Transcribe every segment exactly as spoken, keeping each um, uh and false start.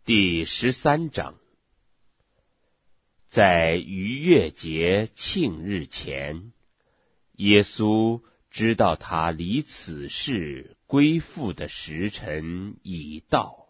第十三章，在逾越节庆日前，耶稣知道他离此世归父的时辰已到。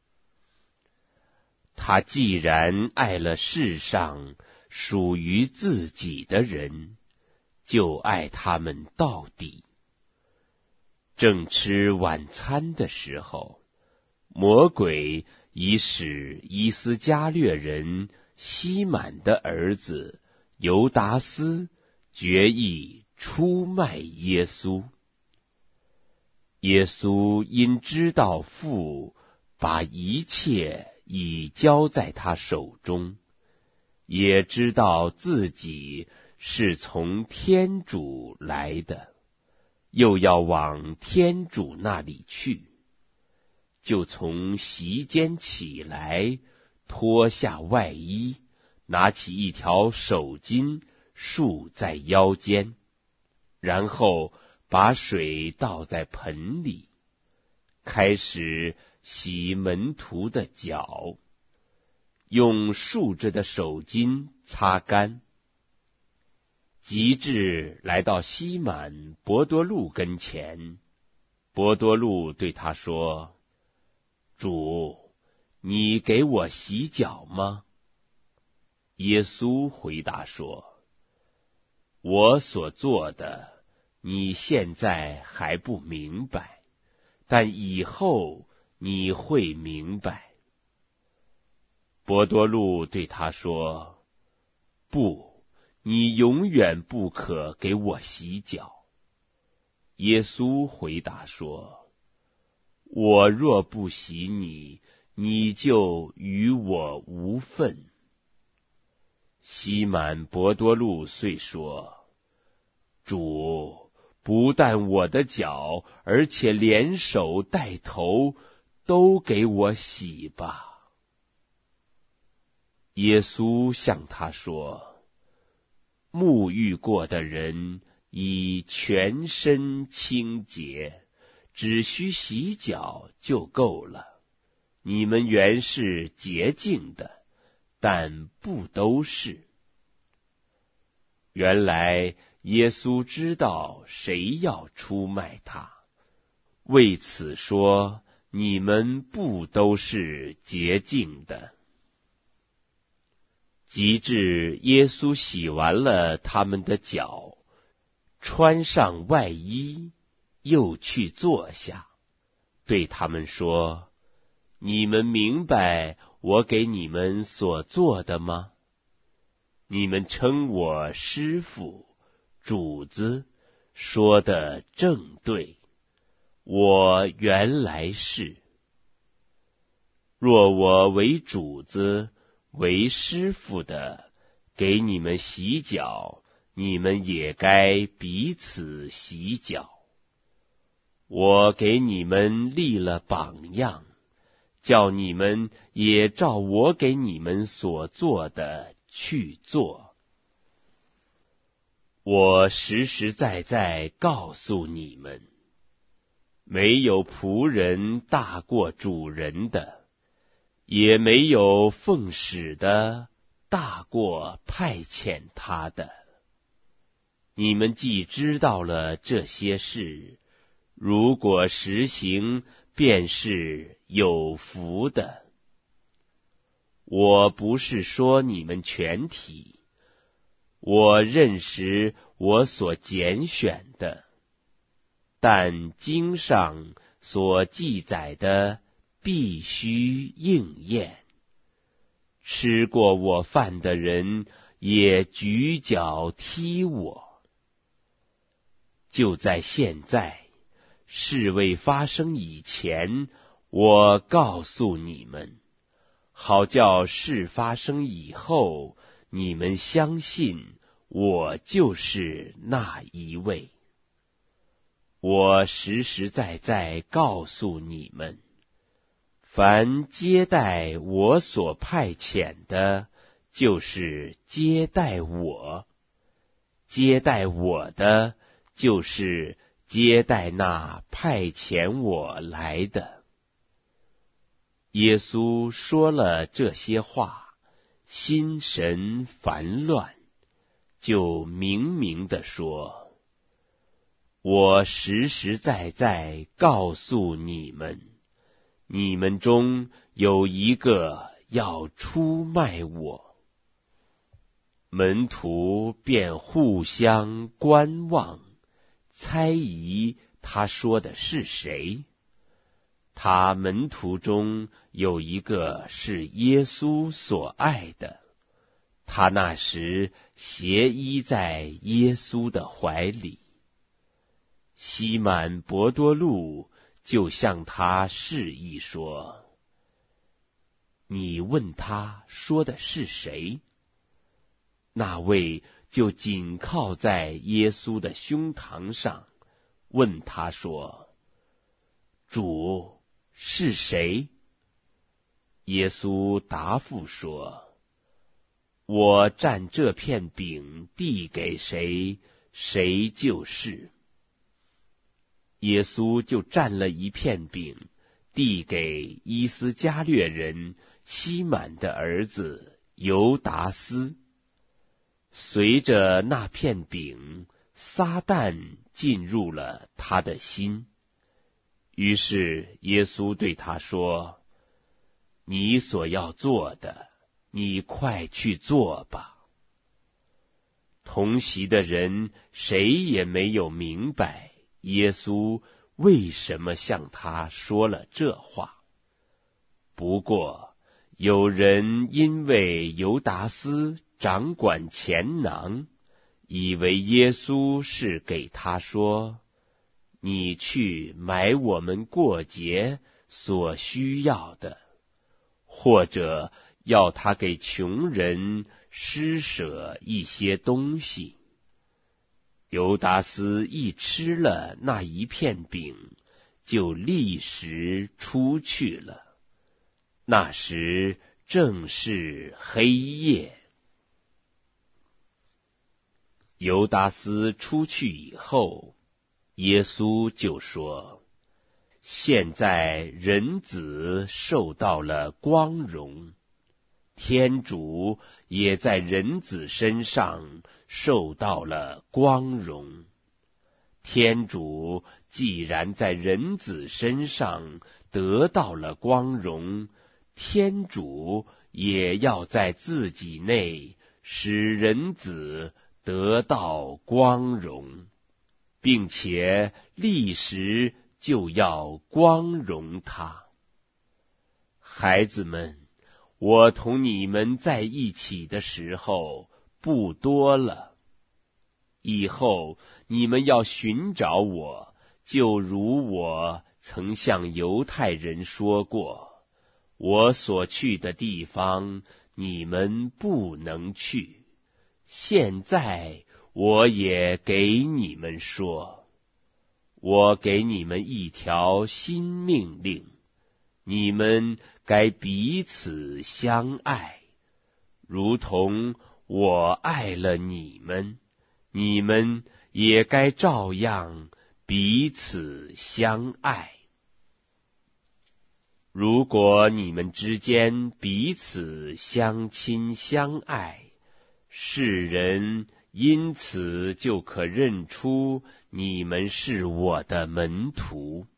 他既然爱了世上属于自己的人，就爱他们到底。正吃晚餐的时候，魔鬼已使伊斯加略人西满的儿子犹达斯决意出卖耶稣。耶稣因知道父把一切已交在他手中，也知道自己是从天主来的，又要往天主那里去，就从席间起来，脱下外衣，拿起一条手巾束在腰间，然后把水倒在盆里，开始洗门徒的脚，用竖着的手巾擦干。及至来到西满伯多禄跟前，伯多禄对他说：主，你给我洗脚吗？耶稣回答说：我所做的，你现在还不明白，但以后你会明白。伯多禄对他说：不，你永远不可给我洗脚。耶稣回答说：我若不洗你，你就与我无分。西满伯多禄遂说：主，不但我的脚，而且连手带头都给我洗吧。耶稣向他说：沐浴过的人已全身清洁，只需洗脚就够了。你们原是洁净的，但不都是。原来耶稣知道谁要出卖他，为此说你们不都是洁净的。及至耶稣洗完了他们的脚，穿上外衣，又去坐下，对他们说：你们明白我给你们所做的吗？你们称我师父、主子，说的正对，我原来是。若我为主子、为师父的给你们洗脚，你们也该彼此洗脚。我给你们立了榜样，叫你们也照我给你们所做的去做。我实实在在告诉你们，没有仆人大过主人的，也没有奉使的大过派遣他的。你们既知道了这些事，如果实行，便是有福的。我不是说你们全体，我认识我所拣选的，但经上所记载的必须应验。吃过我饭的人也举脚踢我。就在现在，事未发生以前，我告诉你们，好叫事发生以后，你们相信我就是那一位。我实实在在告诉你们，凡接待我所派遣的，就是接待我；接待我的，就是接待那派遣我来的。 耶稣说了这些话，心神烦乱，就明明地说：我实实在在告诉你们，你们中有一个要出卖我。门徒便互相观望，猜疑他说的是谁。他门徒中有一个是耶稣所爱的，他那时斜依在耶稣的怀里。西满伯多禄就向他示意说：你问他说的是谁？那位就紧靠在耶稣的胸膛上，问他说：主，是谁？耶稣答复说：我蘸这片饼递给谁，谁就是。耶稣就蘸了一片饼，递给伊斯加略人西满的儿子犹达斯。随着那片饼，撒旦进入了他的心。于是耶稣对他说：你所要做的，你快去做吧。同席的人谁也没有明白耶稣为什么向他说了这话。不过有人因为犹达斯掌管钱囊，以为耶稣是给他说：你去买我们过节所需要的，或者要他给穷人施舍一些东西。犹达斯一吃了那一片饼，就立时出去了。那时正是黑夜。犹达斯出去以后，耶稣就说：现在人子受到了光荣，天主也在人子身上受到了光荣。天主既然在人子身上得到了光荣，天主也要在自己内使人子得到光荣，并且立时就要光荣他。孩子们，我同你们在一起的时候不多了，以后你们要寻找我，就如我曾向犹太人说过，我所去的地方你们不能去。现在我也给你们说，我给你们一条新命令，你们该彼此相爱，如同我爱了你们，你们也该照样彼此相爱。如果你们之间彼此相亲相爱，世人因此就可认出你们是我的门徒。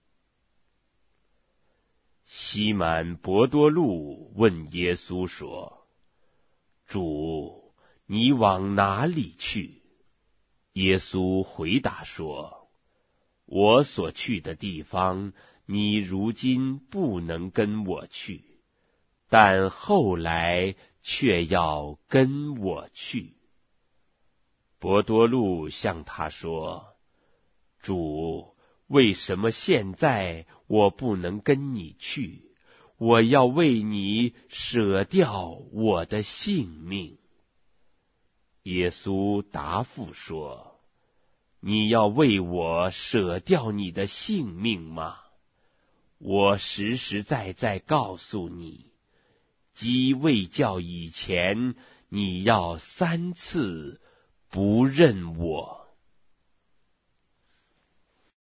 西满伯多禄问耶稣说：主，你往哪里去？耶稣回答说：我所去的地方，你如今不能跟我去，但后来却要跟我去。伯多禄向他说：主，为什么现在我不能跟你去？我要为你舍掉我的性命。耶稣答复说：你要为我舍掉你的性命吗？我实实在在告诉你，鸡未叫以前，你要三次不认我。